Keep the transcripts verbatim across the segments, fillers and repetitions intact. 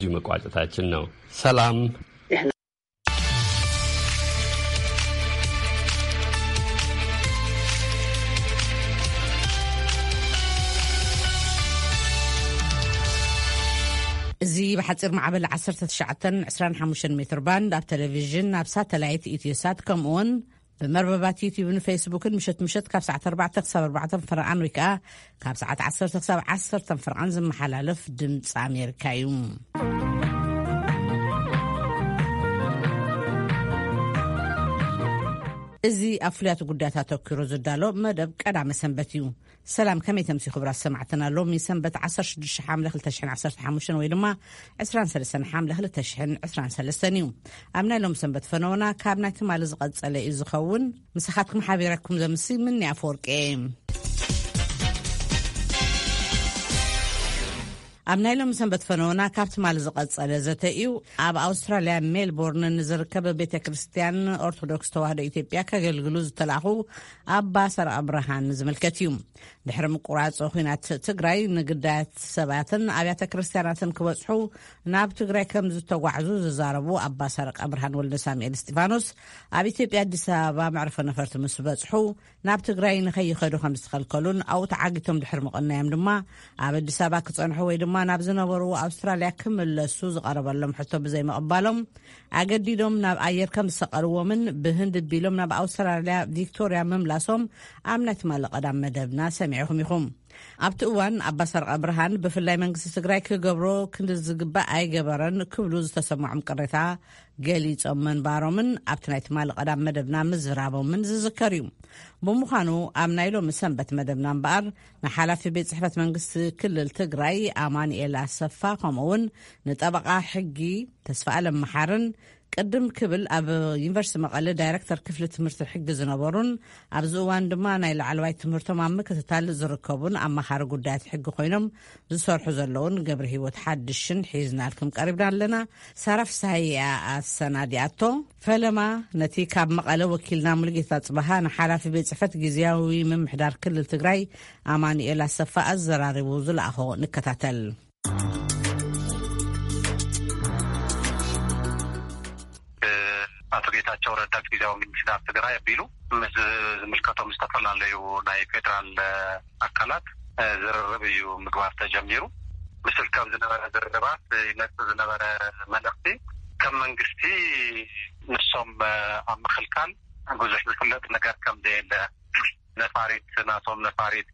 መቋጨታችን ነው። ሰላም እዚ بحصر معبل عشرة تشعتن عسران حموشن متر باند ኣብ ቴሌቪዥን ኣብ ሳተላይት ኢትዮሳት ከምኡውን በመርበባት ዩቲዩብን ፌስቡክን ምሽት ምሽት ካብ ሰዓት ኣርባዕተ ክሳብ ኣርባዕተ ፍርቃን ወይ ከዓ ካብ ሰዓት ዓሰርተ ክሳብ ዓሰርተ ፍርቃን ዝመሓላለፍ ድምፂ ኣሜሪካ እዩ። እዚ ኣፍልያት ጉዳያት ተኪሩ ዝዳሎ መደብ ቀዳመ ሰንበት እዩ። ሰላም ከመይ ተምሲ ክብራት ሰማዕተና ሎሚ ሰንበት ዓሰርተ ሽዱሽተ ሓምለ ክልተ ሽሕን ዓሰርተ ሓሙሽተ ወይ ድማ عشرين وثلاثين ሓምለ ክልተ ሽሕን عشرين وثلاثة እዩ። ኣብ ናይ ሎም ሰንበት ፈነውና ካብ ናይ ትማሊ ዝቐጸለ እዩ ዝኸውን ምስኻትኩም ሓቢረኩም ዘምሲ ምን ያፈርቀ ኣብ ናይ ሎም ሰንበት ፈነውና ካብ ትማሊ ዝቐጸለ ዘተ እዩ። ኣብ ኣውስትራልያ ሜልቦርን ንዝርከብ ቤተ ክርስቲያን ኦርቶዶክስ ተዋህዶ ኢትዮጵያ ከገልግሉ ዝተላኹ ኣባ ሰረቀ ብርሃን ዝምልከት እዩ። ድሕሪ ምቁራጽ ኩናት ትግራይ ንግዳያት ሰባትን ኣብያተ ክርስቲያናትን ክበጽሑ ናብ ትግራይ ከም ዝተጓዕዙ ዝዛረቡ ኣባ ሰረቀ ብርሃን ወልደ ሳሙኤል እስጢፋኖስ ኣብ ኢትዮጵያ አዲስ አበባ መዕረፎ ነፈርቲ ምስ በጽሑ ናብ ትግራይ ንኸይኸዱ ከም ዝተኸልከሉን ኣብኡ ተዓጊቶም ድሕሪ ምቕናዮም ድማ ኣብ አዲስ አበባ ክጸንሑ ወይ ድማ ናብ ዝነበሩ ኣውስትራልያ ክምለሱ ዝቐረበሎም ሕቶ ብዘይ መቕባሎም ኣገዲዶም ናብ ኣየር ከም ዝሰቐርዎምን ብህንድ ቢሎም ናብ ኣውስትራልያ ቪክቶሪያ ምምላሶም ኣብ ናይ ትማሊ ቀዳም መደብና ሰሚዕኹም ኢኹም። ኣብቲ እዋን ኣባ ሰረቀ ብርሃን ብፍላይ መንግስቲ ትግራይ ክገብሮ ክንዝግባእ ኣይገበረን ክብሉ ዝተሰምዖም ቅሬታ ገሊፆም መንባሮምን ኣብቲ ናይ ትማሊ ቀዳም መደብና ምዝራቦምን ዝዝከር እዩ። ብምዃኑ ኣብ ናይ ሎሚ ሰንበት መደብና እምበኣር ንሓላፊ ቤት ጽሕፈት መንግስቲ ክልል ትግራይ ኣማኑኤል ኣሰፋ ከምኡውን ንጠበቓ ሕጊ ተስፋኣለም መሓርን ቅድም ክብል ኣብ ዩኒቨርሲቲ መቐለ ዳይሬክተር ክፍሊ ትምህርቲ ሕጊ ዝነበሩን ኣብዚ እዋን ድማ ናይ ላዕለዋይ ትምህርቶም ኣብ ምክትታል ዝርከቡን ኣማኻሪ ጉዳያት ሕጊ ኮይኖም ዝሰርሑ ዘለውን ገብረ ሂወት ሓድሽን ሒዝናልኩም ቀሪብና ኣለና። ሳራፍ ሳህያ ኣሰናዲኣቶ ፈለማ ነቲ ካብ መቐለ ወኪልና ሙሉጌታ ጽባሃ ንሓላፊ ቤት ጽሕፈት ጊዜያዊ ምምሕዳር ክልል ትግራይ ኣማኑኤል ኣሰፋ ኣዘራሪቡ ዝለኣኾ ንከታተል። አቶ ጌታቸው ረዳ ጊዜያዊ ሚኒስትር ትግራይ ቢሉ ምስ ዝምልከቶም ዝተፈላልዩ ናይ ፌደራል አካላት ዝርርብ እዩ ምግባር ተጀሚሩ ምስል ከም ዝነበረ ዝርርባት ይነጽ ዝነበረ መልእኽቲ ከም መንግስቲ ንሶም ኣብ ምክልካል ብዙሕ ዝፍለጥ ነገር ከም ዘየለ ነፋሪት ናቶም ነፋሪት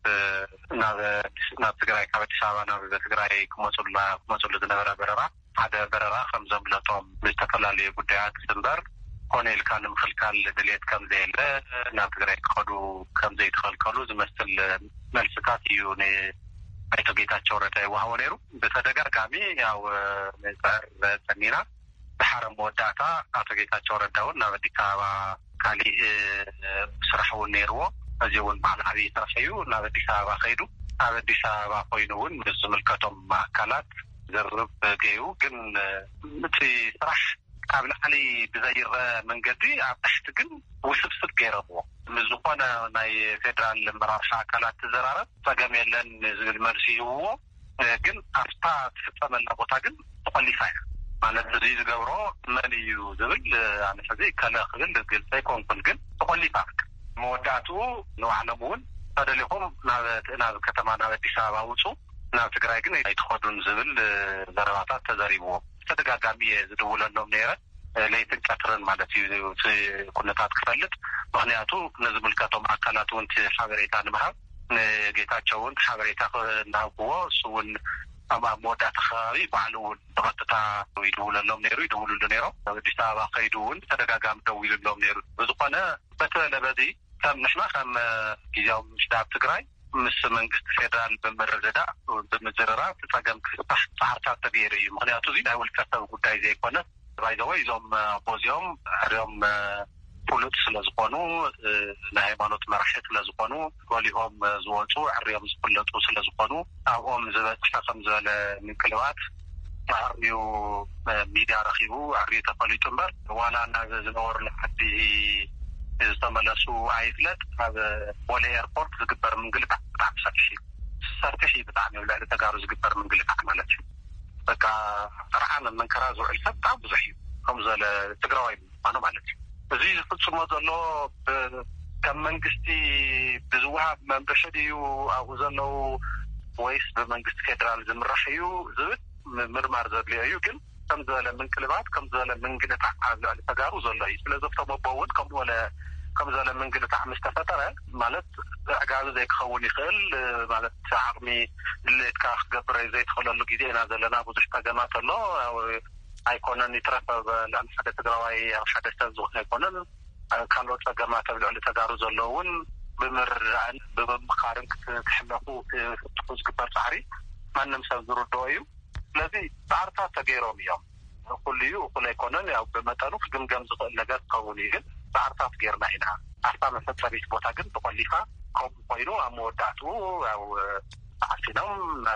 ናብ ትግራይ ካብ አዲስ አበባ ናብ ትግራይ ክመጹላ ክመጹሉ ዝነበረ በረራ ሓደ በረራ ከም ዘምለጦም ዝተፈላልዩ ጉዳያት ዝንበር ኮኔል ካን ምክልካል ድሌት ከም ዘየለ ናብ ትግራይ ክኸዱ ከም ዘይተኸልከሉ ዝመስል መልስታት እዩ አቶ ጌታቸው ረዳ ይወሃቦ ነይሩ። በተደጋጋሚ ያው ነጻር ሰሚና በሐረም ወዳታ አቶ ጌታቸው ረዳውን ናብ አዲስ አበባ ካሊ ስራሕው ነይርዎ እዚውን ባዕላዊ ተረፈዩ ናብ አዲስ አበባ ኸይዱ ኣብ አዲስ አበባ ኮይኑውን ዝምልከቶም አካላት ዝርብ ገዩ ግን እቲ ስራሕ ኣብ ላዕሊ ብዘይረ መንገዲ ኣብ ታሕቲ ግን ውስብስብ ገይረብዎ ምዝኾነ ናይ ፌደራል መራርሓ አካላት ተዘራረብ ፀገም የለን ዝብል መልሲ ይውዎ ግን ኣፍታ ትፍጸመላ ቦታ ግን ተቆሊፋ እያ ማለት እዚ ዝገብሮ መን እዩ ዝብል ኣነ ሕዚ ከለ ክብል ግልጽ ኣይኮንኩን ግን ተቆሊፋ መወዳእቱ ንባዕሎም እውን ተደሊኹም ናብ ከተማ ናብ አዲስ አበባ ውፁ ናብ ትግራይ ግን ኣይትኸዱን ዝብል ዘረባታት ተዘሪብዎ ተደጋጋሚ ዝድውለሎም ነይረ ለይትን ቀትርን ማለት እዩ ኩነታት ክፈልጥ ምክንያቱ ንዝምልከቶም አካላት እውን ሓበሬታ ንምሃብ ንጌታቸውን ሓበሬታ እናህብዎ እሱውን ኣብ መወዳእታ ከባቢ ባዕሉ እውን ብቐጥታ ይድውለሎም ነይሩ ይድውልሉ ነይሮም አዲስ አበባ ከይዱ እውን ተደጋጋሚ ደው ይብሎም ነይሩ ብዝኾነ በተለበዚ ከም ንሕና ከም ጊዜያዊ ምምሕዳር ትግራይ ምስ መንግስት ፌደራል በመረዳዳ በመዘረራ ተጸገም ክፍታሕ ጻርታት ተገይሩ እዩ ምክንያቱ እዚ ናይ ውልቀ ሰብ ጉዳይ ዘይኮነ ባይዘወይ ዞም ፖዚዮም ሕሪዮም ፖለቲ ስለዝኾኑ ናይ ሃይማኖት መራሒ ስለዝኾኑ ጎሊሆም ዝወፁ ሕሪዮም ዝፍለጡ ስለዝኾኑ ኣብኦም ዝበፅሐ ከም ዝበለ ምንቅልባት ሕሪዩ ሚድያ ረኺቡ ሕሪዩ ተፈሊጡ እምበር ዋላ ናብ ዝነበሩ ዓዲ ዝተመለሱ ኣይፍለጥ ኣብ ቦሌ ኤርፖርት ዝግበር ምንግልታዕ ብጣዕሚ ሰፊሕ ሰፊሕ ብጣዕሚ ልዕሊ ተጋሩ ዝግበር ምንግልታዕ ማለት እዩ በቃ ራዓን መንከራዙ ዕልፈት በጣም ብዙ እዩ ከምዘለ ትግራዋይ ማነው ማለት እዩ እዚህ ፍጹም ዘሎ ከመንግስቲ ብዙሃብ መንበሸዲዩ አው ዘለው ወይስ በመንግስት ፌደራል ዝምራሕ እዩ ዝብል ምርማር ዘድልዩ ግን ከምዘለ ምንቅልባት ከምዘለ ምንግልታ አዛል ተጋሩ ዘሎ እዩ ስለዚህ ተመባውን ከምወለ ከምዘለ ምንግልታ ምስተፈጠረ ማለት አጋዝ ዘይክኸውን ይኽእል ማለት አቅሚ ለትካ ገብረ ዘይትኸለሉ ጊዜና ዘለና ብዙ ተገማት ኣሎ አይኮነን ይትረፈ ለአንፈደ ትግራዋይ አሻደስተ ዝሆነ አይኮነን ካልኦት ተገማት ብለሉ ተጋሩ ዘለውን ብምርራን በመምኻርን ክሕለፉ ዝግበር ጻዕሪ ማንም ሰብ ዝርድኦ እዩ ስለዚህ ጻዕርታ ተገይሮም እዮም ኩልዩ ኩል አይኮነን ያው በመጠኑ ግምገም ዝኽእል ነገር ከውን ይግን ጻዕርታ ገይርና ኢና አርታ መፈጸሚት ቦታ ግን ተቆሊፋ ከም ኮይኑ አመወዳቱ ያው አሲኖም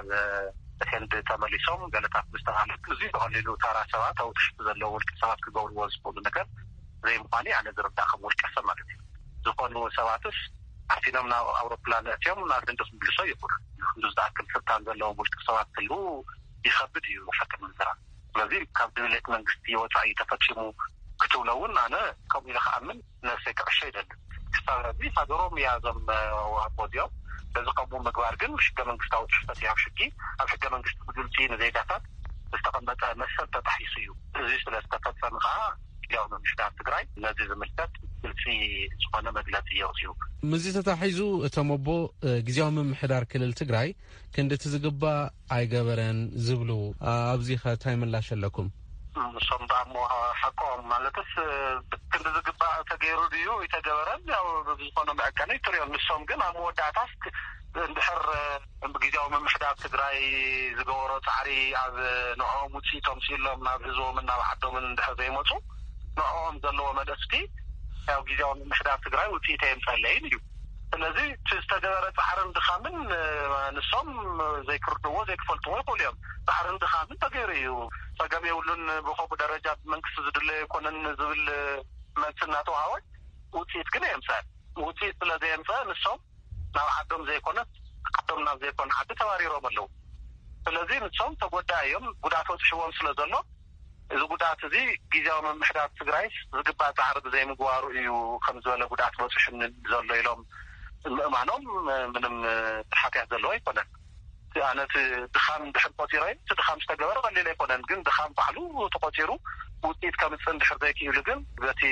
ከንድ ተመሊሶም ገለታት ምስተሃለክ እዚ በቀሊሉ ታራ ሰባት አው ትሽት ዘለው ወልቅ ሰባት ክገብሩ ወዝቁ ነገር ዘይምዃኒ አነ ዝርዳኸም ወልቅ ሰማለት ዝኾኑ ሰባትስ አሲኖም ና አውሮፕላን እቲዮም ናርደንደስ ብልሶ ይቁር እንደዛክል ፍታን ዘለው ወልቅ ሰባት ሁሉ ይኸብድ እዩ ፈከም ዝራ ስለዚህ ካብ ድሌት መንግስት ይወጣ ይተፈጽሙ ክትውለውን አነ ከም ይለኻምን ነፍሴ ከርሽ አይደለም ስለዚህ ሀገሮም ያዘም ወዲያው በዝቀሙ ምግባር ግን ሽገ መንግስታው ተሽፈት ያፍሽቂ አፍሽገ መንግስት ግልጽ ነዘይዳታት ተስተቀመጠ መሰል ተጣሂስዩ እዚህ ስለተፈጸመ ያው ነው ምሽዳት ትግራይ ለዚህ ዘመልከት ግልጽ ሆነ መግለጽ ይወስዩ ምዚ ተታሂዙ ተመቦ ግዚያው መምሕዳር ክልል ትግራይ ክንደ ተዝግባ አይገበረን ዝብሉ አብዚ ኸታይ ምላሽለኩም ሰምባሞ ሐቆም ማለትስ ክንደ ዝግባ ተገይሩ ዲዩ ይተገበረን ያው ብዙኾነ ማዕከነ ትሪዮ ንሶም ግን አመወዳታስ እንድሕር በግዚያው መምሕዳር ትግራይ ዝገበሮ ጻዕሪ ኣብ ንዖም ውጪቶም ሲሎም ናብ ህዝቦም እና ባዕዶም እንድሕር ዘይመጹ ንዖም ዘለዎ መደስቲ ያው ግዚያው መምሕዳር ትግራይ ውጪት የምጸለይን እዩ ስለዚህ ተስተገበረ ጻዕርን ድኻምን ንሶም ዘይክርድዎ ዘይክፈልጥዎ ይቆልዮም ጻዕርን ድኻምን ተገይሩ እዩ ሰገም የውሉን በኸቡ ደረጃ መንግስት ዝድለ ይኮነን ዝብል መልስና ተዋሃወት ውጪት ግን የምጸል ውጪት ስለዚህ የምጸል ንሶም ናብ ዓዶም ዘይኮነ ዓዶም ናብ ዘይኮነ ዓዲ ተባሪሮም ኣለው ስለዚህ ንሶም ተጎዳዮም ጉዳት ወጽሕዎም ስለዘሎ እዚ ጉዳት እዚ ግዚያው መምሕዳር ትግራይ ዝግባ ጻዕሪ ዘይምግባሩ እዩ ከም ዝበለ ጉዳት ወጽሕን ዘሎ ኢሎም ምእማኖም ምንም ሓጢያት ዘለዎ ኣይኮነን አነት ድኻም ድሕር ቆጢረይ ድኻም ዝተገበረ ቀሊል ኣይኮነን ግን ድኻም ባዕሉ ተቆጢሩ ውጤት ከምፅን ድሕር ዘይክኢሉ ግን በቲ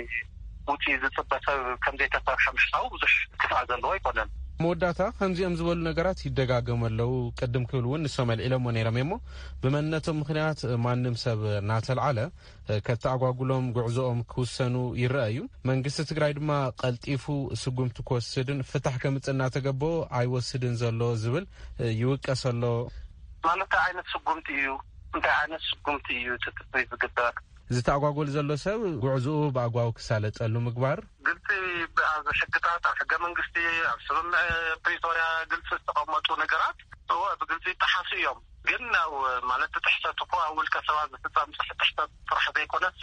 ውጤት ዝፅበተ ከም ዘይተፈርሐ ምሽታው ብዙሕ ክፋእ ዘለዎ ኣይኮነን መወዳታ ከምዚኦም ዝበሉ ነገራት ይደጋገመለው ቀደም ክብልውን ንሶማል ኢሎም ወነይሮም እሞ በመነቶም ምክንያት ማንም ሰብ ናተልዓለ ከተአጓጉሎም ጉዕዞኦም ክውሰኑ ይረአዩ መንግስት ትግራይ ድማ ቀልጢፉ ስጉምት ኮስድን ፍታሕ ከምጽና ተገቦ አይወስድን ዘሎ ዝብል ይወቀሰሎ ማለት አይነት ስጉምት እዩ እንታይ አይነት ስጉምት እዩ ተጥፈይ ዝግበር ዝተአጓጉል ዘሎ ሰብ ጉዕዞኡ በአጓው ክሳለጠሉ ምግባር ግልጽ በአሽግታት አሽገ መንግስቲ አብስም ፕሪቶሪያ ግልጽ ተቀመጡ ነገራት ወይ በግልጽ ተሐስዮም ግን ነው ማለት ተحست እኮ አውል ከሰባ ዝተጻም ተحست ፍርሕ ዘይኮነስ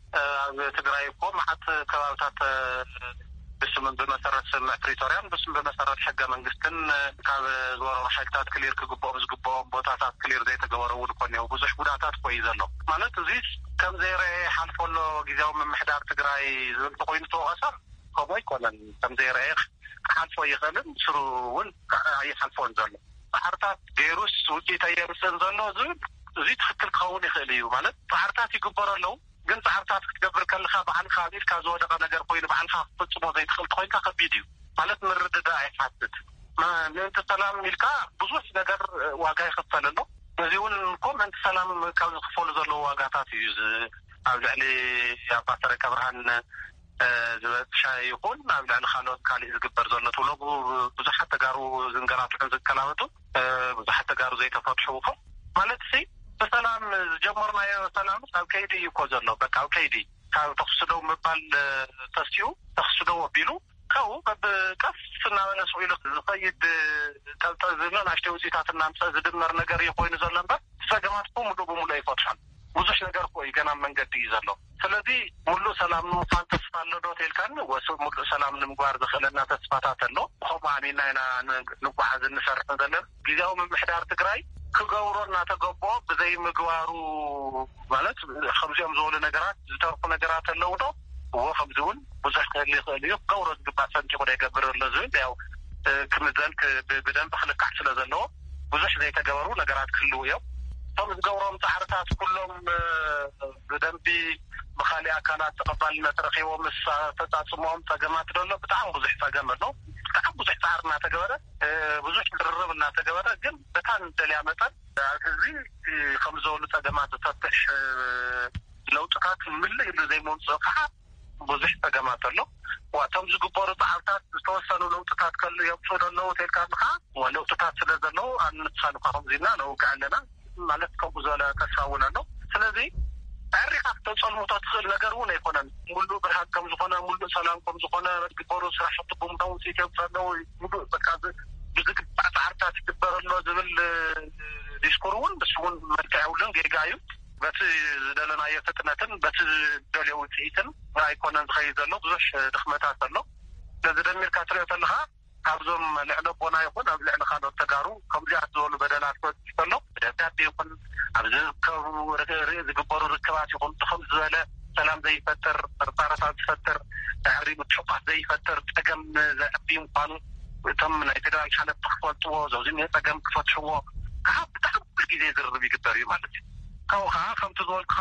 ትግራይ እኮ ማዓት ከባብታት በስም በመሰረት ፕሪቶሪያን በስም በመሰረት ሕገ መንግስትን ካብ ዝወረሩ ሓይልታት ክሊር ክግቦም ዝግቦም ቦታታት ክሊር ዘይተገበረው ልኮነው ብዙሕ ጉዳታት ቆይ ዘሎ ማለት እዚ ከም ዘይረ ሓልፎሎ ግዚያው መምሕዳር ትግራይ ዝብል ኮይኑ ተወቀሰ ከምኡ ይኮነን ከም ዘይረ ሓልፎ ይኸልን ስሩውን ይሓልፎን ዘሎ ጻዕርታት ገይሩስ ውጪት የምሰን ዘሎ ዝብል እዚ ትክክል ክኸውን ይኽእል እዩ ማለት ጻዕርታት ይግበረለው ግን ጻዕርታት ክትገብር ከለኻ ባዕልኻ ቢልካ ዝወደቀ ነገር ኮይኑ ባዕልኻ ፍጹም ዘይትኽእል ኮይንካ ከቢድ እዩ ማለት ምርድዳ አይፋትት ምንት ሰላም ሚልካ ብዙሕ ነገር ዋጋ ይኸፈለሎ እዚውን ኮመንት ሰላም ካብ ዝኽፈሉ ዘሎ ዋጋታት እዩ ኣብ ልዕሊ ኣባተረ ከብርሃን ዝበጥሻ ይኹን ኣብ ልዕሊ ካልኦት ካልእ ዝግበር ዘሎ ትብሎ ብዙሓት ተጋሩ ዝንገላትዑን ዝከላመጡ ብዙሓት ተጋሩ ዘይተፈትሑ ማለት ሲ በሰላም ጀመርናዮ ሰላም ኣብ ከይዲ ይኮ ዘሎ በቃ ኣብ ከይዲ ካብ ተኽስደው ምባል ተስቲዩ ተኽስደው ቢሉ ካው በቀስ ስናበለስ ኢሉ ዝኸይድ ተልተዝና ናሽተው ሲታትና ምሰ ዝድመር ነገር ይኮይኑ ዘለንበር ሰገማት ሙሉ በሙሉ ይፈትሻል ብዙሕ ነገር ቆይ ገና መንገድ ይዘሎ ስለዚህ ሙሉ ሰላም ነው ፋንተስፋ አለዶ ተልካን ወሰ ሙሉ ሰላም ንምጓር ዘኸለና ተስፋታት አሎ ኸማኒና ኢና ንጓዝ እንሰርሕ ዘለን ግዚያው መምሕዳር ትግራይ ክገብሮና ተገቦ በዘይ ምግባሩ ማለት خمسين زول ነገራት ዝተርፉ ነገራት አለው ነው ወኸምዙን ብዙሕ ከሊኸሊዮ ገውሮ ዝግባሰንቲ ወደ ይገብርለ ዝብል ያው ክምዘን በደንብ خلقع ስለዘለው ብዙሕ ዘይተገበሩ ነገራት ክሉ ያው ቶም ዝገብሮም ጻዕርታት ኩሎም በደንብ በኻሊ አካላት ተቀባልነት ረኺቦም ምስ ተጻጽሞም ተገማት ደሎ በጣም ብዙሕ ተገመት ነው በጣም ብዙሕ ጻዕርና ተገበረ ብዙሕ ድርብና ተገበረ ግን በታን ደሊያመጣን እዚህ ከምዘውሉ ተገማት ተፈሽ ለውጥታት ምን ላይ እንደዘይሞን ጽፋ ብዙሕ ተገማት አለው ወአቶም ዝግበሩ ጻዕርታት ተወሰኑ ለውጥታት ከሉ የብሶደለው ተልካምካ ወለውጥታት ስለዘለው አንጻን ካሁንዚና ነው ጋለና ማለት ከቡዘላ ተሳውና ነው ስለዚህ ታሪክ ተጸልሞታ ተሰል ነገር ሆነ ይኮናል ሙሉ በሐከም ዝሆነ ሙሉ ሰላም ቆም ዝሆነ ግቦሩ ስራሽቱ ቦምታው ሲተፈለው ሙሉ በቃ ብዙክ ጣጣርታት ትበረሎ ዝብል ዲስኮሩን በስሙን መልካውልን ገጋዩ በት ደለና የፍጥነትን በት ደለው ጽይትን አይኮናን ዘይዘለው ብዙሽ ድክመታት አለው ለዚህ ደምር ካትረተልها ካብዞም ለዕለቦና ይሁን ኣብ ልዕል ካኖት ተጋሩ ከምዚያ ዝወሉ በደላት ተለው ደዳቤ ይሁን ኣብዚ ከሩ ርግሪ ዝግበሩ ርክባት ይሁን ተኸም ዘለ ሰላም ዘይፈጠር ተርታራታት ዝፈጠር ታሪም ተሽፋት ዘይፈጠር ተገም ዘዕቢ እንኳን ተም ናይ ፌደራል ሓለፍ ተኽፈጥዎ ዘውዝን ተገም ክፈትሽዎ ካብ በጣም ጊዜ ዝርብ ይግበር ማለት ነው ካውኻ ከም ትዝወልካ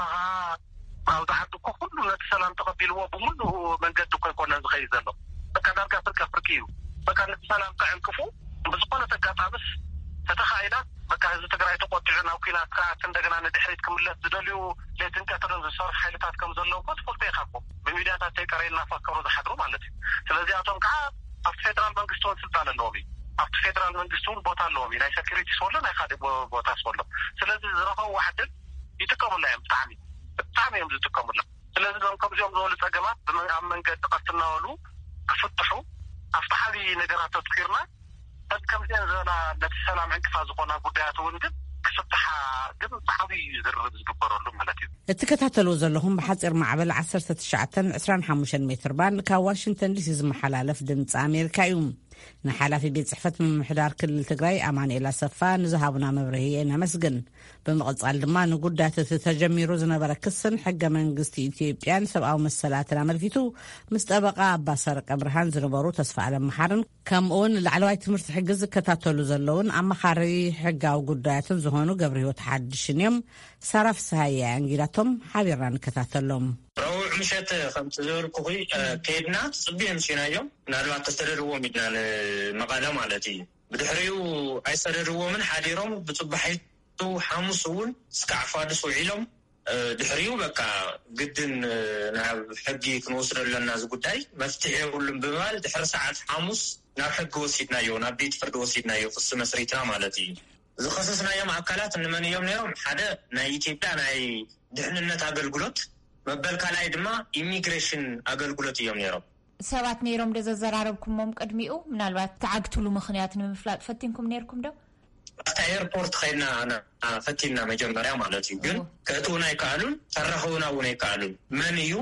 ኣብ ዛሓት እኮ ሁሉ ነት ሰላም ተቀቢልዎ ብሙሉ መንገድ እኮ ይኮነን ዝኸይድ ዘሎ በቃ ዳርጋ ፍርቀ ፍርቂ እዩ በቃ ሰላም ካዕንክፉ ብዙኮነ ተጋጣምስ ተተኻይዳ በቃ ህዝብ ትግራይ ተቆጥዕና ወኪላት ካት እንደገና ንድሕሪት ክምለስ ዝደልዩ ለትን ከተረን ዝሰርሕ ኃይልታት ከም ዘለዎ ተፈልጦ ይኻቆ በሚዲያታት ተቀረይና ፈከሩ ዝሓድሩ ማለት እዩ ስለዚህ አቶም ካ ኣብ ፌደራል መንግስቱን ስልጣን ኣለዎም ኣብ ፌደራል መንግስቱን ቦታ ኣለዎም ናይ ሴኩሪቲ ሶሎ ናይ ካደ ቦታ ሶሎ ስለዚህ ዝረኸው ዋሕድን ይጥቀሙላ እዮም ብጣዕሚ ብጣዕሚ እዮም ዝጥቀሙላ ስለዚህ ዞም ከምዚኦም ዝበሉ ፀገማት ኣብ መንገዲ ቀርትናወሉ ክፍትሑ አፍታሐሊ ነገራት ተጥቂርና ተከምዘን ዘላ ለሰላም እንቅፋ ዝኾና ጉዳያት እውን ግን ክፍትሓ ግን ብሓቢ ዝርብ ዝግበረሉ ማለት እዩ እትከታተሉ ዘለኹም ብሓፂር ማዕበል عشرة تسعة عشرين خمسة ሜትር ባንድ ካብ ዋሽንግተን ዲሲ ዝመሓላለፍ ድምፂ ኣሜሪካ እዩ ንሓላፊ ቤት ጽሕፈት ምምሕዳር ክልል ትግራይ ኣማኑኤል ኣሰፋ ንዝሃቡና መብርሂ እናመስግን በመቀጻል ድማ ንጉዳያት ተጀሚሩ ዝነበረ ክስን ሕገ መንግስቲ ኢትዮጵያን ሰብኣዊ መሰላትን ኣመልኪቱ ምስ ጠበቃ ኣባሰረቀ ብርሃን ዝነበሩ ተስፋ ዓለም መሓርን ከምኡውን ላዕለዋይ ትምህርቲ ሕጊ ዝከታተሉ ዘለውን ኣመኻሪ ሕጋዊ ጉዳያትን ዝኾኑ ገብረህይወት ሓድሽን እዮም ሰራፍ ሰሃያ እንግዳቶም ሓቢርና ንከታተሎም روع مشات خمسة زور كوي كيدنا صبيان سينايو نالوا تستدروا مدنا مقالة مالتي بدحريو أي استدروا من حديرهم بتصبحيتو حامسون سكعفادس وعيلهم دحريو بقى جدا نعم حقي كنوصل لنا زقداي مفتحي ولم بمال دحر ساعات حامس نعم حق وسيدنا يو نبيت فرد وسيدنا يو في السمسريتنا مالتي زخصصنا يوم عقلات إن من يوم يوم حدا نايتي بتاع ناي دحنا نتعقل قلت መበልካ ላይ ድማ ኢሚግሬሽን አገልግሎት እዮም ነይሮም ሰባት ነይሮም ደዘዘራረብኩምም ቀድሚኡ ምናልባት ተዓግቱሉ ምኽንያት ንምፍላጥ ፈቲንኩም ነይርኩም ዶ አታ ኤርፖርት ኸይና ፈቲና መጀመሪያ ማለት እዩ ግን ከእቱና ይካሉን ተረኸውና ወና ይካሉን ማን እዩ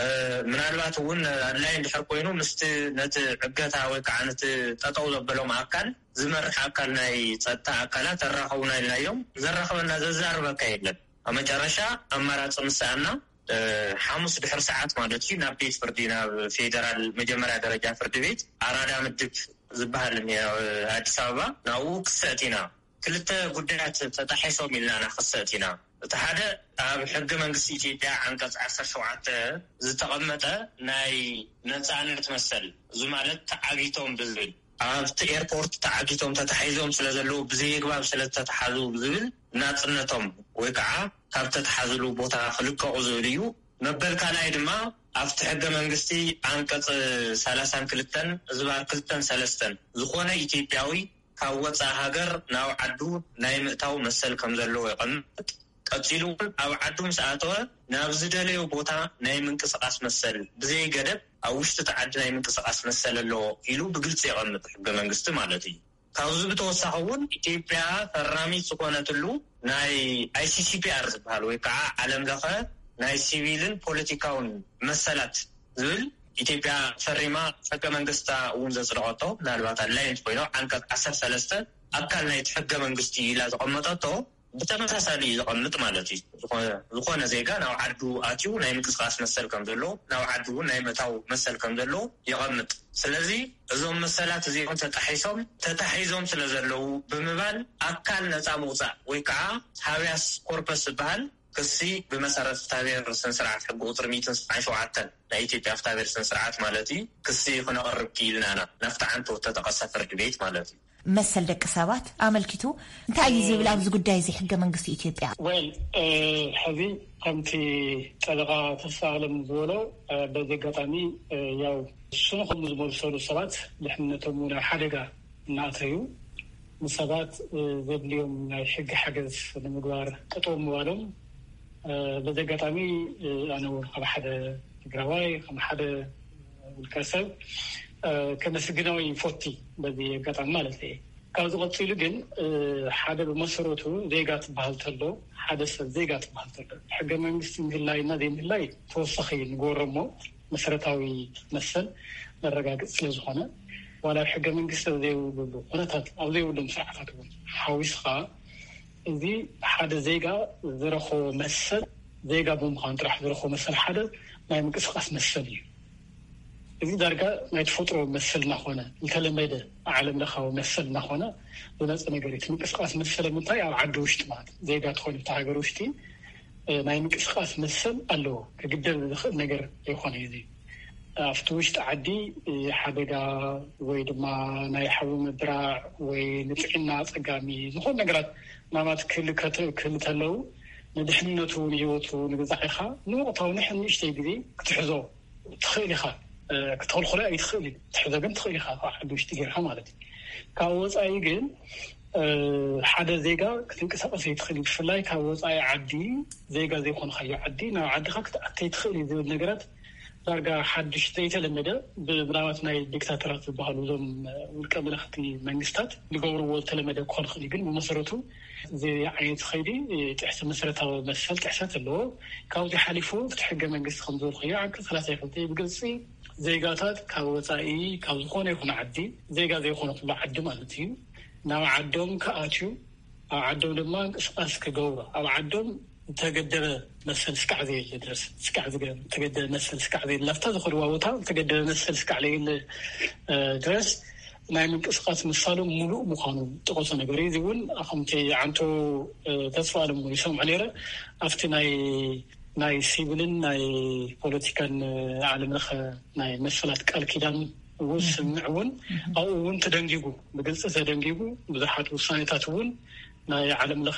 ምናልባት ወን ላይ እንድሕር ኮይኑ ምስቲ ነት ዕገታ ወይ ከዓነት ተጠው ዘበሎም አካል ዝመርሕ አካል ናይ ጸጥታ አካላት ተረኸውና ኢልናዮም ዘረኸውና ዘዛርበካ የለን አመጨረሻ አማራጭ ምሳና حامس دحر ساعات مالتي نابيت فردينا فيدرال مجمرة درجة فرد بيت أرادا مدب زبها لني أديس أبابا ناو كساتينا كلتا قدرات تتحيصو ملنا خساتينا تحادا حق منقسي تيدا عنقص عصر شوعات زتغمتا ناي نتعاني تمثل زمالت تعاقيتهم بزبل ኣብቲ ኤርፖርት ተዓጊቶም ተተሓይዞም ስለ ዘለው ብዘይግባብ ስለ ተተሓዙ ብዝብል ናጽነቶም ወይ ከዓ ካብ ተተሓዝሉ ቦታ ክልቀቑ ዝብል እዩ መበልካ ላይ ድማ ኣብቲ ሕገ መንግስቲ አንቀጽ ሰላሳ ሁለት ዝባር ክልተ ሰለስተ ዝኾነ ኢትዮጵያዊ ካብ ወፃኢ ሃገር ናብ ዓዱ ናይ ምእታው መሰል ከም ዘለዎ ይቐምጥ ቀፂሉ ኣብ ዓዱ ምስ ኣተወ ናብ ዝደለዮ ቦታ ናይ ምንቅስቃስ መሰል ብዘይ ገደብ ኣብ ውሽጢ ተዓዲ ናይ ምንቅስቃስ መሰል ኣሎ ኢሉ ብግልጽ ይቐምጥ ሕገ መንግስቲ ማለት እዩ ካብዚ ብተወሳኺ እውን ኢትዮጵያ ፈራሚት ዝኾነትሉ ናይ አይሲሲፒአር ዝበሃል ወይ ከዓ ዓለም ለኸ ናይ ሲቪልን ፖለቲካውን መሰላት ዝብል ኢትዮጵያ ፈሪማ ሕገ መንግስታ እውን ዘጽድቐቶ ምናልባት ኣላይንት ኮይኑ አንቀጽ عشرة ثلاثة ኣካል ናይ ሕገ መንግስቲ ኢላ ዘቐመጠቶ ብተመሳሳሊ ዘቐምጥ ማለት እዩ ዝኾነ ዜጋ ናብ ዓዱ ኣትዩ ናይ ምንቅስቃስ መሰል ከም ዘሎ ናብ ዓዱ ናይ መታው መሰል ከም ዘሎ ይቐምጥ ስለዚ እዞም መሰላት እዚኦም ተታሒዞም ተታሒዞም ስለ ዘለው ብምባል ኣካል ነፃ ምውፃእ ወይ ከዓ ሃብያስ ኮርፐስ ዝበሃል ክሲ ብመሰረት ፍትሐብሔር ስነ ስርዓት ሕጊ ቁጥሪ مئة وسبعين وسبعة ናይ ኢትዮጵያ ፍትሐብሔር ስነ ስርዓት ማለት እዩ ክሲ ክነቕርብ ኪኢልናና ናፍቲ ዓንቶ ተጠቐሰ ፍርድ ቤት ማለት እዩ መሰል ደቂ ሰባት ኣመልኪቱ እንታይ እዩ ዝብል ኣብዚ ጉዳይ እዚ ሕገ መንግስቲ ኢትዮጵያ ወል ሕዚ ከምቲ ጠለቓ ተሳለም ዝበሎ በዚ ኣጋጣሚ ያው ስንኹም ዝመልሰሉ ሰባት ድሕነቶም ናብ ሓደጋ እናእተዩ ንሰባት ዘድልዮም ናይ ሕጊ ሓገዝ ንምግባር ጠጠው ምባሎም በዚ ኣጋጣሚ ኣነ ካብ ሓደ ትግራዋይ ካብ ሓደ ውልቀ ሰብ ከመስግናዊ ፎቲ በዚ ኣጋጣሚ ማለት እዩ ካብ ዝቐፂሉ ግን ሓደ ብመሰረቱ ዜጋ ትበሃል ተሎ ሓደ ሰብ ዜጋ ትበሃል ተሎ ሕገ መንግስቲ ምህላይና ዘይምህላይ ተወሳኺ ንገብሮ እሞ መሰረታዊ መሰል መረጋገፅ ስለ ዝኾነ ዋላ ሕገ መንግስቲ ዘይብሉ ኩነታት ኣብ ዘይብሎም ስርዓታት እውን ሓዊስኻ እዚ ሓደ ዜጋ ዝረኽቦ መሰል ዜጋ ብምዃኑ ጥራሕ ዝረኽቦ መሰል ሓደ ናይ ምንቅስቃስ መሰል እዩ እዚ ዳርጋ ናይ ተፈጥሮ መሰል እናኾነ ዝተለመደ ዓለም ለኻዊ መሰል እናኾነ ዝመፀ ነገር እዩ ምንቅስቃስ መሰል ምንታይ ኣብ ዓዲ ውሽጢ ማለት ዜጋ ትኾኑ እቲ ሃገር ውሽጢ ናይ ምንቅስቃስ መሰል ኣለዎ ክግደብ ዝኽእል ነገር ኣይኮነ እዚ ኣብቲ ውሽጢ ዓዲ ሓደጋ ወይ ድማ ናይ ሓዊ ምብራዕ ወይ ንጥዕና ፀጋሚ ዝኾኑ ነገራት ናማት ክህሉ ተለው ንድሕንነቱ ንሂወቱ ንግዛዕ ኢኻ ንወቕታዊ ንእሽተይ ግዜ ክትሕዞ ትኽእል ኢኻ ክትኸልኸሎ ኣይትኽእል ትሕዞ ግን ትኽእል ኢኻ ካብ ዓዲ ውሽጢ ጌርካ ማለት እዩ ካብ ወፃኢ ግን ሓደ ዜጋ ክትንቀሳቀስ ኣይትኽእል ብፍላይ ካብ ወፃኢ ዓዲ ዜጋ ዘይኮንካዮ ዓዲ ናብ ዓድኻ ክትኣተይ ትኽእል ዝብል ነገራት ዳርጋ ሓድሽ ዘይተለመደ ብብናባት ናይ ዲክታተራት ዝበሃሉ እዞም ውልቀ መለኽቲ መንግስታት ዝገብርዎ ዝተለመደ ክኾን ይኽእል ግን ብመሰረቱ እዚ ዓይነት ከይዲ ጥሕሲ መሰረታዊ መሰል ጥሕሰት ኣለዎ ካብዚ ሓሊፉ እቲ ሕገ መንግስቲ ከም ዝበልኩ እዩ ዓንቀጽ ሰላሳ ክልተ ብግልፂ ዜጋታት ካብ ወፃኢ ካብ ዝኾነ ይኹን ዓዲ ዜጋ ዘይኮነ ኩሉ ዓዲ ማለት እዩ ናብ ዓዶም ከኣትዩ ኣብ ዓዶም ድማ እንቅስቃስ ክገብሩ ኣብ ዓዶም ተገደበ መሰል ስካዕ ዘየለ ድረስ ስካዕ ተገደበ መሰል ስካዕ ዘየለ ላፍታ ዝኸድዋ ቦታ ተገደበ መሰል ስካዕ ዘየለ ድረስ ናይ ምንቅስቃስ ምሳሎም ሙሉእ ምዃኑ ጥቆሶ ነገር እዩ እዚ እውን ከምቲ ዓንቶ ተስፋ ኣለም ይሰምዑ ነይረ ኣብቲ ናይ ናይ ሲቪልን ናይ ፖለቲካን ዓለም ለኸ ናይ መሰላት ቃል ኪዳን እውን ስምዕ እውን ኣብኡ እውን ተደንጊጉ ብግልፂ ተደንጊጉ ብዙሓት ውሳኔታት እውን ናይ ዓለም ለኸ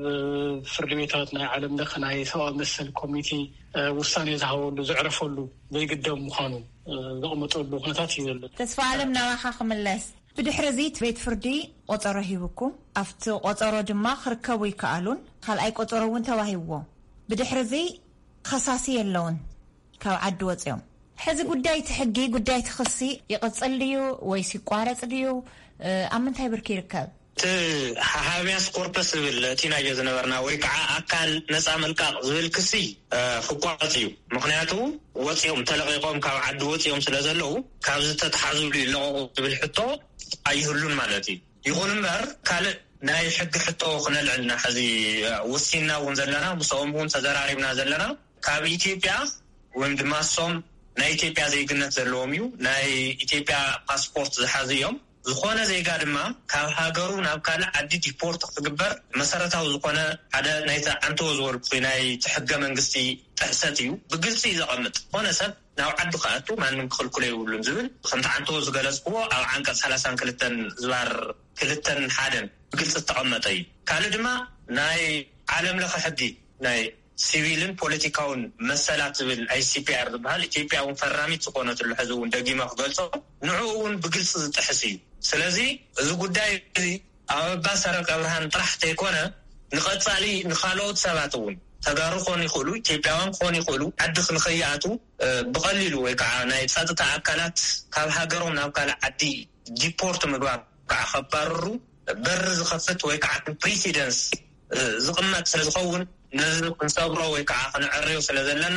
ፍርድ ቤታት ናይ ዓለም ለኸ ናይ ሰብኣዊ መሰል ኮሚቴ ውሳኔ ዝሃበሉ ዝዕረፈሉ ዘይግደም ምዃኑ ዘቕመጠሉ ኩነታት እዩ ዘሎ ተስፋ ኣለም ናባኻ ክምለስ ብድሕሪ እዚ ቤት ፍርዲ ቆፀሮ ሂብኩም ኣብቲ ቆፀሮ ድማ ክርከቡ ይከኣሉን ካልኣይ ቆፀሮ እውን ተዋሂብዎ ብድሕሪ እዚ ከሳሲ የለውን ካብ ዓዲ ወፅኦም ሕዚ ጉዳይ ትሕጊ ጉዳይ ትኽሲ ይቕፅል ድዩ ወይስ ይቋረፅ ድዩ ኣብ ምንታይ ብርኪ ይርከብ እቲ ሃብያስ ኮርፐስ ዝብል እቲናዮ ዝነበርና ወይ ከዓ ኣካል ነፃ መልቃቕ ዝብል ክሲ ክቋረፅ እዩ ምክንያቱ ወፂኦም ተለቂቖም ካብ ዓዲ ወፂኦም ስለ ዘለው ካብ ዝተተሓዝሉ ይለቐቑ ዝብል ሕቶ ኣይህሉን ማለት እዩ ይኹን እምበር ካልእ ናይ ሕጊ ሕቶ ክነልዕልና ሕዚ ወሲና እውን ዘለና ምስኦም እውን ተዘራሪብና ዘለና ካብ ኢትዮጵያ ወይም ድማ ሶም ናይ ኢትዮጵያ ዘይግነት ዘለዎም እዩ ናይ ኢትዮጵያ ፓስፖርት ዝሓዙ እዮም ዝኾነ ዜጋ ድማ ካብ ሃገሩ ናብ ካልእ ዓዲ ዲፖርት ክግበር መሰረታዊ ዝኾነ ሓደ ናይ ዓንቶ ዝበልኩ ናይ ሕገ መንግስቲ ጥሕሰት እዩ ብግልፂ ዘቐምጥ ዝኾነ ሰብ ናብ ዓዲ ከኣቱ ማንም ክኽልክሎ የብሉን ዝብል ከምቲ ዓንቶ ዝገለፅዎ ኣብ ዓንቀጽ ሰላሳ ወክልተ ዝባር ክልተን ሓደን ብግልፂ ዝተቐመጠ እዩ ካልእ ድማ ናይ ዓለም ለኸ ሕጊ ናይ ሲቪልን ፖለቲካውን መሰላት ዝብል ኣይ ሲ ፒ ኣር ዝበሃል ኢትዮጵያ እውን ፈራሚት ዝኾነትሉ ሕዚ እውን ደጊማ ክገልፆ ንዑ እውን ብግልፂ ዝጥሕስ እዩ ስለዚ እዚ ጉዳይ እዚ ኣብ ኣባ ሰረቀ ብርሃን ጥራሕ ተይኮነ ንቐፃሊ ንኻልኦት ሰባት እውን ተጋሩ ክኾኑ ይኽእሉ ኢትዮጵያውያን ክኾኑ ይኽእሉ ዓዲ ክንኸይኣቱ ብቐሊሉ ወይ ከዓ ናይ ፀጥታ ኣካላት ካብ ሃገሮም ናብ ካልእ ዓዲ ዲፖርት ምግባር ከዓ ከባርሩ በሪ ዝኸፍት ወይ ከዓ ፕሬሲደንስ ዝቕመጥ ስለ ዝኸውን ነዚ ክንሰብሮ ወይ ከዓ ክንዕርዮ ስለ ዘለና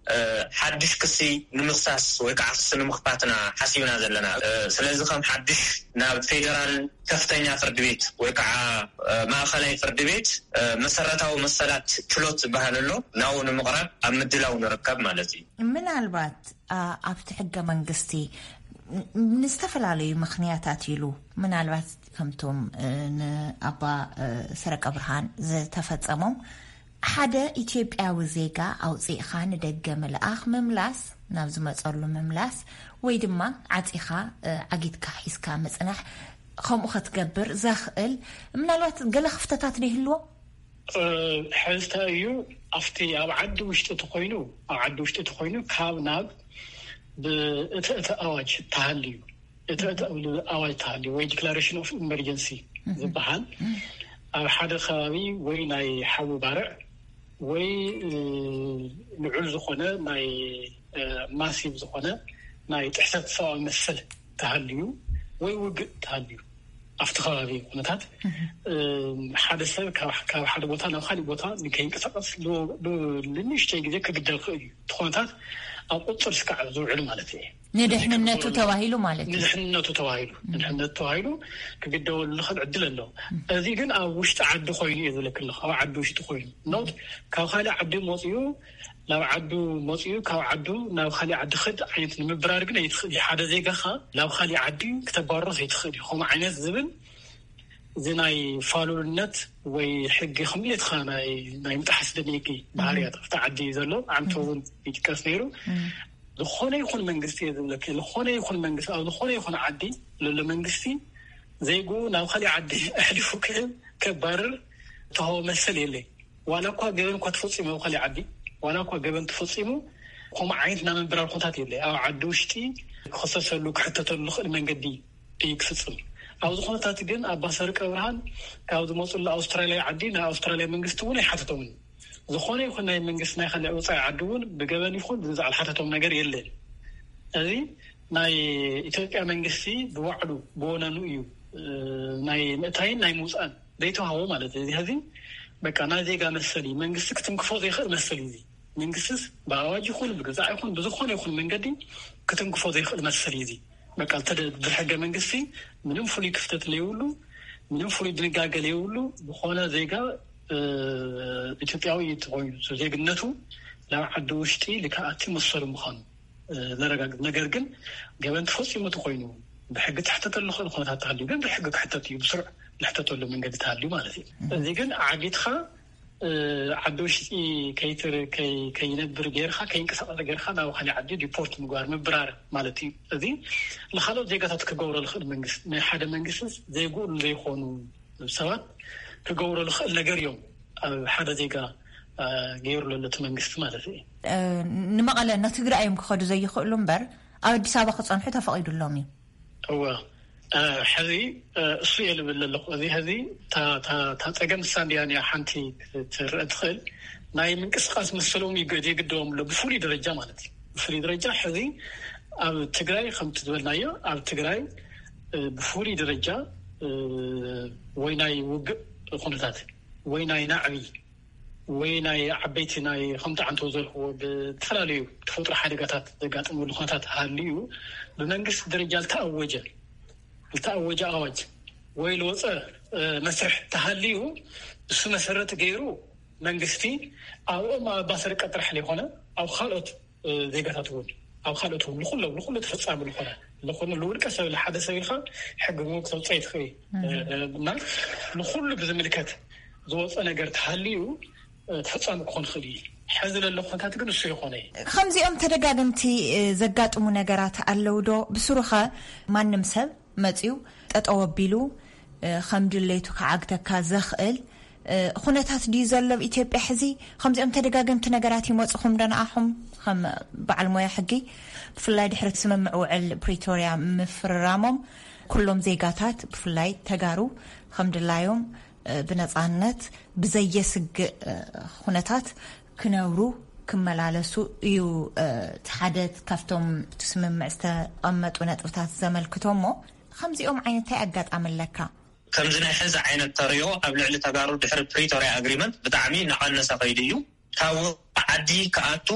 ሓድሽ ክሲ ንምክሳስ ወይ ከዓ ክሲ ንምክፋትና ሓሲብና ዘለና ስለዚ ከም ሓድሽ ናብ ፌደራል ከፍተኛ ፍርድ ቤት ወይ ከዓ ማእከላይ ፍርድ ቤት መሰረታዊ መሰላት ችሎት ዝበሃለሎ ናው ንምቅራብ ኣብ ምድላው ንርከብ ማለት እዩ ምናልባት ኣብቲ ሕገ መንግስቲ ንዝተፈላለዩ ምክንያታት ኢሉ ምናልባት ከምቶም ንኣባ ሰረቀ ብርሃን ዝተፈጸሞም ሓደ ኢትዮጵያዊ ዜጋ ኣውፂእኻ ንደገ መልኣኽ ምምላስ ናብ ዝመፀሉ ምምላስ ወይ ድማ ዓፂኻ ዓጊትካ ሒዝካ መፅናሕ ከምኡ ክትገብር ዘኽእል ምናልባት ገለ ክፍተታት ይህልዎ ሕዝታ እዩ ኣብቲ ኣብ ዓዲ ውሽጢ ተኮይኑ ኣብ ዓዲ ውሽጢ ተኮይኑ ካብ ናብ ብእትእተ ኣዋጅ ተሃልዩ እትእተ ኣዋጅ ተሃልዩ ወይ ዲክላሬሽን ኦፍ ኢመርጀንሲ ዝበሃል ኣብ ሓደ ከባቢ ወይ ናይ ሓዊ ባርዕ ወይ ልዑል ዝኾነ ናይ ማሲብ ዝኾነ ናይ ጥሕሰት ሰብኣዊ መሰል ተሃልዩ ወይ ውግእ ተሃልዩ ኣብቲ ከባቢ ኩነታት ሓደ ሰብ ካብ ሓደ ቦታ ናብ ካሊእ ቦታ ንከይንቀሳቀስ ንንእሽተይ ግዜ ክግደል ክእል እዩ ኩነታት ኣብ ቁፅር ስካዕ ዝውዕል ማለት እዩ ንድሕንነቱ ተባሂሉ ማለት እዩ ንድሕንነቱ ተባሂሉ ንድሕንነቱ ተባሂሉ ክግደል ዝኽእል ዕድል ኣሎ እዚ ግን ኣብ ውሽጢ ዓዲ ኮይኑ እዩ ዝለክል ኣብ ዓዲ ውሽጢ ኮይኑ ኖት ካብ ካሊእ ዓዲ መፅኡ ናብ ዓዱ መፅኡ ካብ ዓዱ ናብ ካሊእ ዓዲ ክድ ዓይነት ንምብራር ግን ኣይትኽእል ሓደ ዜጋኻ ናብ ካሊእ ዓዲ ክተባርሮ ዘይትኽእል እዩ ከምኡ ዓይነት ዝብል እዚ ናይ ፋሉልነት ወይ ሕጊ ከምሌትካ ናይ ናይ ምጥሓስ ደንጊ ባህርያት ኣብቲ ዓዲ ዘሎ ዓምቶ እውን ይጥቀስ ነይሩ ዝኾነ ይኹን መንግስቲ ዝብለክ ዝኾነ ይኹን መንግስቲ ኣብ ዝኾነ ይኹን ዓዲ ዘሎ መንግስቲ ዘይጉ ናብ ካሊእ ዓዲ ኣሕሊፉ ከባርር ተሆ መሰል የለይ ዋላ እኳ ገበን እኳ ተፈፂሙ ኣብ ካሊእ ዓዲ ዋላ እኳ ገበን ተፈፂሙ ከምኡ ዓይነት ናብ ምብራር ኩነታት የለይ ኣብ ዓዲ ውሽጢ ክኸሰሰሉ ክሕተተሉ ዝኽእል መንገዲ እዩ ክፍፅም ኣብ ዝኾነታት ግን ኣባ ሰረቀ ብርሃን ካብ ዝመፁሉ ኣውስትራልያ ዓዲ ናይ ኣውስትራልያ መንግስቲ እውን ኣይሓተቶምን ዝኾነ ይኹን ናይ መንግስቲ ናይ ካሊእ ወፃኢ ዓዲ እውን ብገበን ይኹን ብዛዕባ ሓተቶም ነገር የለን እዚ ናይ ኢትዮጵያ መንግስቲ ብባዕሉ ብወነኑ እዩ ናይ ምእታይን ናይ ምውፃእን ዘይተዋህቦ ማለት እዚ ሕዚ በቃ ናይ ዜጋ መሰሊ መንግስቲ ክትንክፎ ዘይኽእል መሰሊ እዚ መንግስትስ ብኣዋጅ ይኹን ብግዛዕ ይኹን ብዝኾነ ይኹን መንገዲ ክትንክፎ ዘይኽእል መሰሊ እዚ በቃ ብሕገ መንግስቲ ምንም ፍሉይ ክፍተት ዘይብሉ ምንም ፍሉይ ድንጋጌ ዘይብሉ ዝኾነ ዜጋ ኢትዮጵያዊ ኮይኑ ዜግነቱ ናብ ዓዲ ውሽጢ ልክኣቲ መሰሉ ምዃኑ ዘረጋግፅ ነገር ግን ገበን ተፈፂሙ ኮይኑ ብሕጊ ትሕተተሉ ዝኽእል ኩነታት ተሃልዩ ግን ብሕጊ ክሕተት እዩ ብስሩዕ ዝሕተተሉ መንገዲ ተሃልዩ ማለት እዩ እዚ ግን ዓጊትካ ዓዲ ውሽጢ ከይነብር ጌርካ ከይንቀሳቀስ ጌርካ ናብ ካሊእ ዓዲ ሪፖርት ምግባር ምብራር ማለት እዩ እዚ ንካልኦት ዜጋታት ክገብሮ ዝኽእል መንግስቲ ናይ ሓደ መንግስቲ ዘይጉኡ ዘይኾኑ ሰባት ክገብሮ ዝኽእል ነገር እዮም ኣብ ሓደ ዜጋ ገይሩ ለቲ መንግስቲ ማለት እዩ ንመቐለ ንትግራይ እዮም ክኸዱ ዘይኽእሉ እምበር ኣብ ኣዲስ ኣበባ ክፀንሑ ተፈቒዱሎም እዩ እወ ሕዚ እሱ እየ ልብል ኣለኹ እዚ ሕዚ እታ ፀገም ሳንድያንያ ሓንቲ ትርአ ትኽእል ናይ ምንቅስቃስ መሰሎም የግድቦም ኣሎ ብፍሉይ ደረጃ ማለት እዩ ብፍሉይ ደረጃ ሕዚ ኣብ ትግራይ ከምቲ ዝበልናዮ ኣብ ትግራይ ብፍሉይ ደረጃ ወይ ናይ ውግእ ኩነታት ወይ ናይ ናዕቢ ወይ ናይ ዓበይቲ ናይ ከምቲ ዓንቶ ዘልክዎ ብተፈላለዩ ተፈጥሮ ሓደጋታት ዘጋጥምሉ ኩነታት ሃልዩ ብመንግስቲ ደረጃ ዝተኣወጀ ዝተኣወጀ ኣዋጅ ወይ ልወፀ መስርሕ ተሃልዩ እሱ መሰረት ገይሩ መንግስቲ ኣብኦም ኣባ ሰረቀ ጥራሕ ዘይኮነ ኣብ ካልኦት ዜጋታት እውን ኣብ ካልኦት እውን ንኩሎም ንኩሉ ተፈፃሚ ዝኾነ ዝኾነ ልውልቀ ሰብ ሓደ ሰብ ኢልካ ሕጊ እውን ክተውፅእ ይትኽእል እና ንኩሉ ብዝምልከት ዝወፀ ነገር ተሃልዩ ተፈፃሚ ክኾን ይኽእል እዩ ሕዚ ዘሎ ኩነታት ግን እሱ ይኾነ ከምዚኦም ተደጋገምቲ ዘጋጥሙ ነገራት ኣለው ዶ ብስሩኸ ማንም ሰብ መፅኡ ጠጠው ኣቢሉ ከም ድሌቱ ከዓግተካ ዘኽእል ኩነታት ድዩ ዘሎ ኢትዮጵያ ሕዚ ከምዚኦም ተደጋገምቲ ነገራት ይመፅኹም ደንኣኹም ከም በዓል ሞያ ሕጊ ብፍላይ ድሕሪ ስምምዕ ውዕል ፕሪቶሪያ ምፍርራሞም ኩሎም ዜጋታት ብፍላይ ተጋሩ ከም ድላዮም ብነፃነት ብዘየስግእ ኩነታት ክነብሩ ክመላለሱ እዩ ተሓደት ካብቶም ስምምዕ ዝተቐመጡ ነጥብታት ዘመልክቶሞ ከምዚኦም ዓይነታይ ኣጋጣሚ ኣለካ ከምዚ ናይ ሕዚ ዓይነት ተርዮ ኣብ ልዕሊ ተጋሩ ድሕሪ ፕሪቶሪያ ኣግሪመንት ብጣዕሚ እናቐነሰ ከይዲ እዩ ካብ ዓዲ ክኣቱ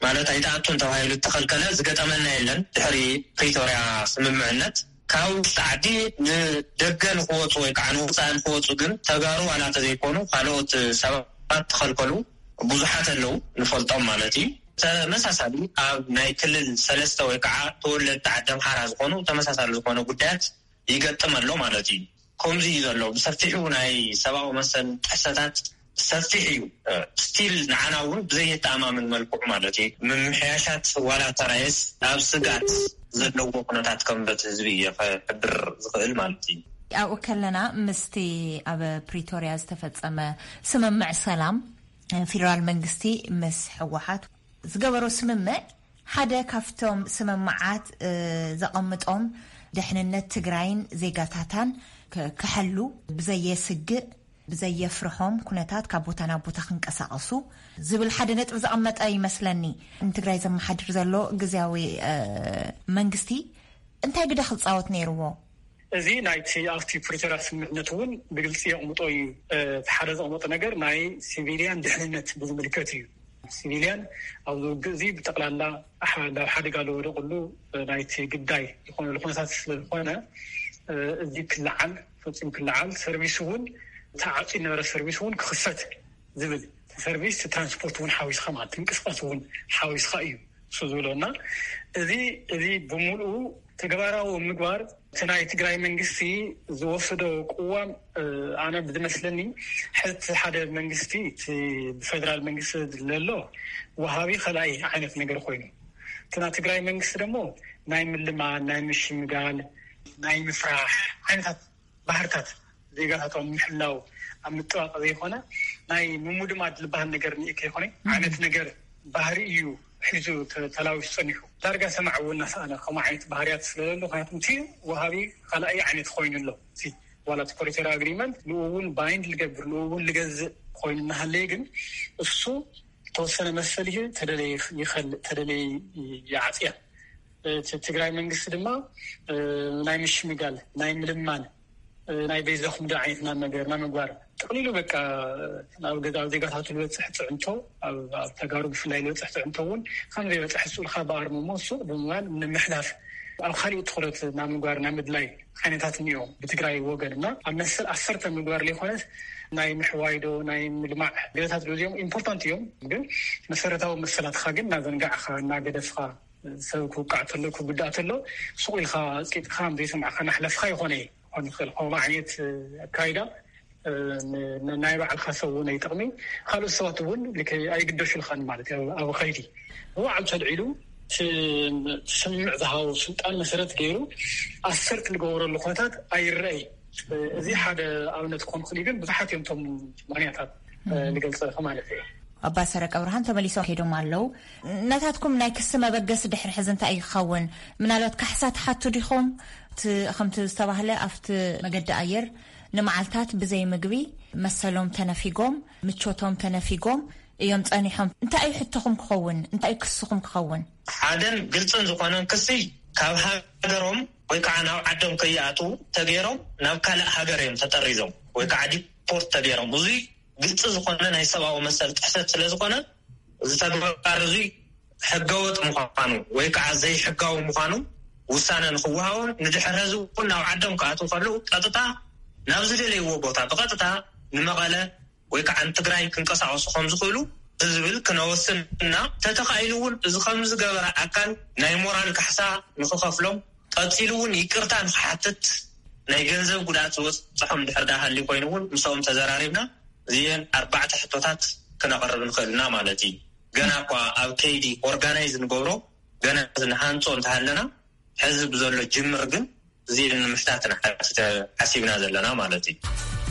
ማለት ኣይታኣቱን ተባሂሉ ተኸልከለ ዝገጠመና የለን ድሕሪ ፕሪቶሪያ ስምምዕነት ካብ ተዓዲ ንደገን ክወፁ ወይ ከዓ ንወፃእን ክወፁ ግን ተጋሩ ዋላተ ዘይኮኑ ካልኦት ሰባት ተኸልከሉ ብዙሓት ኣለው ንፈልጦም ማለት እዩ ተመሳሳሊ ኣብ ናይ ክልል ሰለስተ ወይ ከዓ ተወለድቲ ዓዲ ኣምሓራ ዝኾኑ ተመሳሳሊ ዝኾነ ጉዳያት ይገጥም ኣሎ ማለት እዩ ከምዚ እዩ ዘሎ ብሰፊሑ ናይ ሰብኣዊ መሰል ጥሕሰታት ሰፊሕ እዩ ስቲል ንዓና እውን ብዘይተኣማምን መልክዑ ማለት እዩ ምምሕያሻት ዋላ ተራእስ ኣብ ስጋት ዘለዎ ኩነታት ከም በት ህዝቢ የሕብር ዝኽእል ማለት እዩ ኣብኡ ከለና ምስቲ ኣብ ፕሪቶሪያ ዝተፈፀመ ስምምዕ ሰላም ፌደራል መንግስቲ ምስ ሕወሓት ዝገበሮ ስምምዕ ሓደ ካፍቶም ስምምዓት ዘቐምጦም ድሕንነት ትግራይን ዜጋታታን ክሕሉ ብዘየስግእ ብዘየፍርሖም ኩነታት ካብ ቦታ ናብ ቦታ ክንቀሳቀሱ ዝብል ሓደ ነጥብ ዘቐመጠ ይመስለኒ ንትግራይ ዘመሓድር ዘሎ ግዝያዊ መንግስቲ እንታይ ግደ ክፃወት ነይርዎ እዚ ናይቲ ኣብቲ ፕሪቶሪያ ስምምዕነት እውን ብግልፂ የቕምጦ እዩ ሓደ ዘቕመጦ ነገር ናይ ሲቪልያን ድሕንነት ብዝምልከት እዩ ሲቪልያን ኣብ ዝውግእ እዚ ብጠቕላላ ናብ ሓደጋ ዝወደቕሉ ናይቲ ግዳይ ዝኾነ ኩነታት ስለዝኾነ እዚ ክልዓል ፈፂሙ ክልዓል ሰርቪስ እውን ተዓፂ ነበረ ሰርቪስ እውን ክኽፈት ዝብል ሰርቪስ ትራንስፖርት እውን ሓዊስኻ ማለት ትንቅስቃስ እውን ሓዊስኻ እዩ እሱ ዝብለና እዚ እዚ ብምሉኡ ተግባራዊ ምግባር እቲ ናይ ትግራይ መንግስቲ ዝወሰዶ ቅዋም ኣነ ብዝመስለኒ ሕቲ ሓደ መንግስቲ እቲ ብፌደራል መንግስቲ ዘሎ ወሃቢ ከላይ ዓይነት ነገር ኮይኑ እቲ ናይ ትግራይ መንግስቲ ደግሞ ናይ ምልማን ናይ ምሽምጋል ናይ ምፍራሕ ዓይነታት ባህርታት ዜጋታቶም ምሕላው ኣብ ምጥባቕ ዘይኮነ ናይ ምሙድማድ ዝበሃል ነገር ንእከ ይኮነ ዓይነት ነገር ባህሪ እዩ ሒዙ ተላዊሱ ፀኒሑ ዳርጋ ሰማዕ እውን ናስኣነ ከምኡ ዓይነት ባህርያት ስለዘሎ ምክንያቱም እቲ ወሃቢ ካልኣይ ዓይነት ኮይኑ ኣሎ እቲ ዋላ እቲ ፕሪቶሪያ ኣግሪመንት ንእውን ባይንድ ልገብር ንእውን ልገዝእ ኮይኑ እናሃለየ ግን እሱ ተወሰነ መሰል እዩ ተደለየ ይኸልእ ተደለየ ይዓፅያ ትግራይ መንግስቲ ድማ ናይ ምሽምጋል ናይ ምልማን ናይ ቤዘኹም ዳ ዓይነትና ነገር ና ምግባር ጠቕሊሉ በቃ ናብ ገዛው ዜጋታቱ ልበፅሕ ፅዕንቶ ኣብ ተጋሩ ብፍላይ ልበፅሕ ፅዕንቶ እውን ከም ዘይበፅሕ ስኡልካ በኣርሙ ሞሱ ብምባል ንምሕላፍ ኣብ ካሊእ ትኩረት ናብ ምግባር ናብ ምድላይ ዓይነታት እኒኦም ብትግራይ ወገን እና ኣብ መሰል ዓሰርተ ምግባር ዘይኮነት ናይ ምሕዋይዶ ናይ ምልማዕ ገዛታት እዚኦም ኢምፖርታንት እዮም ግን መሰረታዊ መሰላትካ ግን እናዘንጋዕካ እናገደፍካ ሰብ ክውቃዕ ተሎ ክጉዳእ ተሎ ሱቕ ኢልካ ፅቂጥካ ዘይሰማዕካ ናሕለፍካ ይኾነ እዩ on the whole line ካይዳ ናይ ባዕልካ ሰብ ናይ ጠቕሚ ካልኦ ሰባት እውን ልክ ኣይግደሹልካን ማለት እዩ ኣብ ኸይዲ ወዓል ተልዒሉ ስምምዕ ዝሃቡ ስልጣን መሰረት ገይሩ ኣሰርት ዝገብረሉ ኩነታት ኣይረአይ እዚ ሓደ ኣብነት ኮንክሊ ግን ብዙሓት እዮም ቶም ምክንያታት ንገልፀ ማለት እዩ ኣባ ሰረቀ ብርሃን ተመሊሶም ሄዶም ኣለው ነታትኩም ናይ ክስ መበገስ ድሕሪ ሕዚ እንታይ ይኸውን ምናልባት ካሕሳት ሓቱ ዲኹም ከምቲ ዝተባህለ ኣብቲ መገዲ ኣየር ንመዓልታት ብዘይ ምግቢ መሰሎም ተነፊጎም ምቾቶም ተነፊጎም እዮም ፀኒሖም እንታይ ሕትኹም ክኸውን እንታይ ክስኹም ክኸውን ሓደን ግልፅን ዝኾነን ክሲ ካብ ሃገሮም ወይ ከዓ ናብ ዓዶም ከይኣቱ ተገይሮም ናብ ካልእ ሃገር እዮም ተጠሪዞም ወይ ከዓ ዲፖርት ተገይሮም እዚ ግልፂ ዝኾነ ናይ ሰብኣዊ መሰል ጥሕሰት ስለ ዝኾነ እዚ ተግባር እዚ ሕገወጥ ምዃኑ ወይ ከዓ ዘይሕጋዊ ምዃኑ ውሳነ ንኽወሃውን ንድሕሪ ህዝቢ እውን ናብ ዓዶም ከኣቱ ከለዉ ቀጥታ ናብ ዝደለይዎ ቦታ ብቐጥታ ንመቐለ ወይ ከዓ ንትግራይ ክንቀሳቀሱ ከም ዝኽእሉ ዝብል ክነወስንና ተተኻኢሉ እውን እዚ ከም ዝገበረ ኣካል ናይ ሞራል ካሕሳ ንኽኸፍሎም ቀፂሉ እውን ይቅርታ ንክሓትት ናይ ገንዘብ ጉድኣት ዝወፅሖም ድሕር ዳሃሊ ኮይኑ እውን ምስኦም ተዘራሪብና እዚአን ኣርባዕተ ሕቶታት ክነቕርብ ንኽእልና ማለት እዩ ገና እኳ ኣብ ከይዲ ኦርጋናይዝ ንገብሮ ገና ዝንሃንፆ እንተሃለና ሕዝብ ዘሎ ጅምር ግን እዚአን ንምሕታትና ሓሲብና ዘለና ማለት እዩ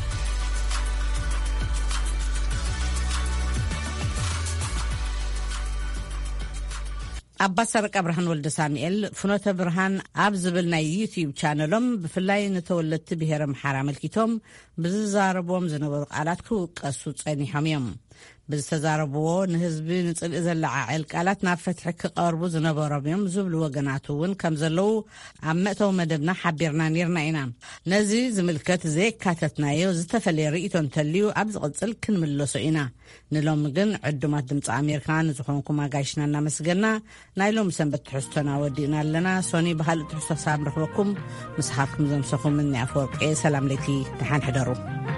ኣባ ሰረቀ ብርሃን ወልደ ሳሙኤል ፍኖተ ብርሃን ኣብ ዝብል ናይ ዩቲዩብ ቻነሎም ብፍላይ ንተወለድቲ ብሄረ ኣምሓራ መልኪቶም ብዝዛረቦም ዝነበሩ ቃላት ክውቀሱ ፀኒሖም እዮም ብዝተዛረብዎ ንህዝቢ ንጽልኢ ዘለዓዕል ቃላት ናብ ፍትሒ ክቐርቡ ዝነበሮም እዮም ዝብሉ ወገናት እውን ከም ዘለው ኣብ መእተዊ መደብና ሓቢርና ነርና ኢና። ነዚ ዝምልከት ዘይካተትናዮ ዝተፈለየ ርእቶ እንተልዩ ኣብ ዝቕጽል ክንምለሶ ኢና። ንሎም ግን ዕዱማት ድምፂ ኣሜሪካ ንዝኾንኩም ኣጋይሽና እናመስገና ናይ ሎም ሰንበት ትሕዝቶና ወዲእና ኣለና። ሶኒ ብካልእ ትሕዝቶ ሳብ ንረኽበኩም ምስሓኩም ዘምሰኹም እኒ ኣፈወርቂ ሰላም ለይቲ ተሓን ሕደሩ።